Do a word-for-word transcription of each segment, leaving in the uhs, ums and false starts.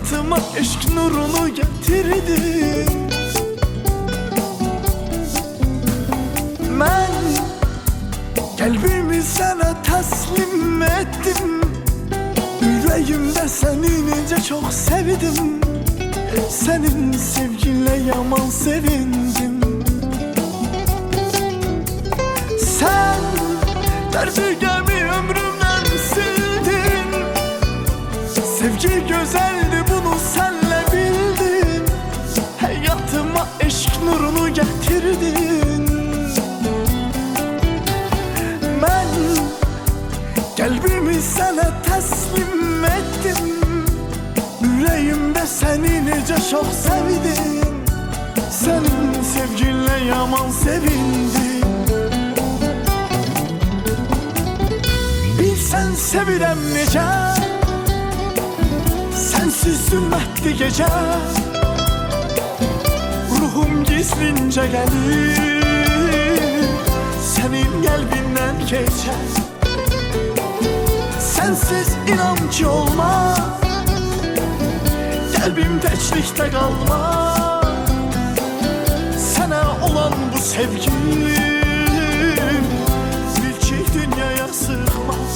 Hayatıma aşk nurunu getirdin. Ben kalbimi sana teslim ettim. Yüreğimde seni nice çok sevdim. Senin sevginle yaman sevindim. Sen derdimi ömrümden sildin. Sevgi güzeldi, bunu senle bildim. Hayatıma aşk nurunu getirdin. Ben kalbimi sana teslim ettim. Yüreğimde seni nice çok sevdim. Senin sevginle yaman sevindim. Bilsen sevirem nece, sensiz zülmetli gece. Ruhum gizlince gelir, senin kalbinden geçer. Sensiz inan ki olmaz, kalbim teçlikte kalmaz. Sana olan bu sevgim bil ki dünyaya sığmaz.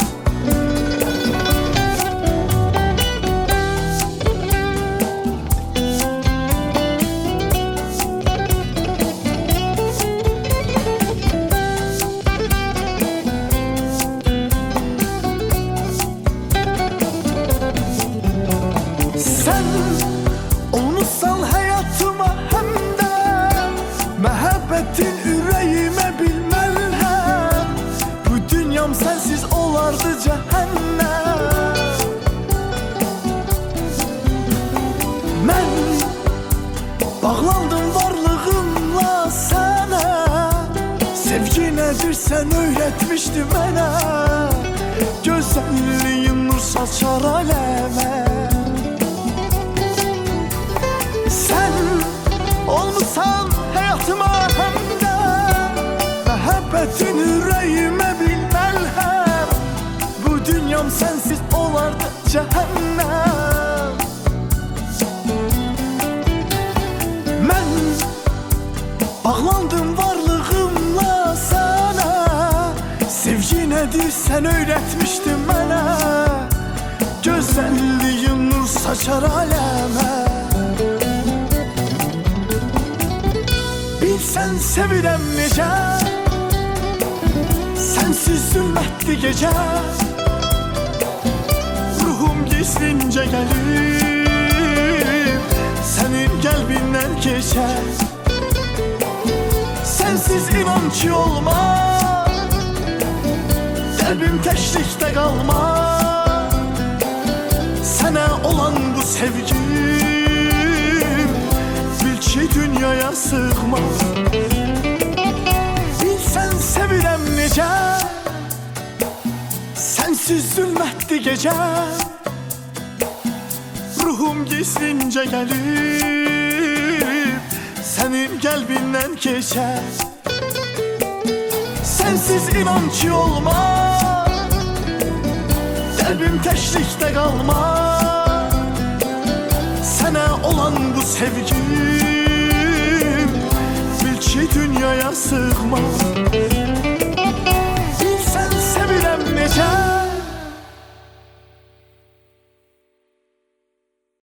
Sen olmuşsan hayatıma hem de muhabbetin yüreğime bilmem. Bu dünyam sensiz olardı cehennem. Ben bağlandım varlığımla sana. Sevgi nedir sen öğretmiştin bana. Güzelliğin nur saçar aleme. Sen olmuşsan hayatıma hem de muhabbetin yüreğime bilmem. Bu dünyam sensiz olardı cehennem. Ben bağlandım varlığımla sana. Sevgi nedir sen öğretmiştin bana. Güzelliğin nur saçar aleme. Bilsen sevirem nece, sensiz zülmetli gece. Ruhum gizlince gelir, senin kalbinden geçer. Sensiz inan ki olmaz, kalbim teşrikte kalmaz. Sana olan bu sevgim bil ki dünyaya sığmaz. Bilsen sevirem nece, sensiz zülmetli gece. Ruhum gizlince gelir, senin kalbinden geçer. Sensiz inan ki olmaz, kalbim teşrikte kalmaz. Sana olan bu sevgim bil ki dünyaya sığmaz.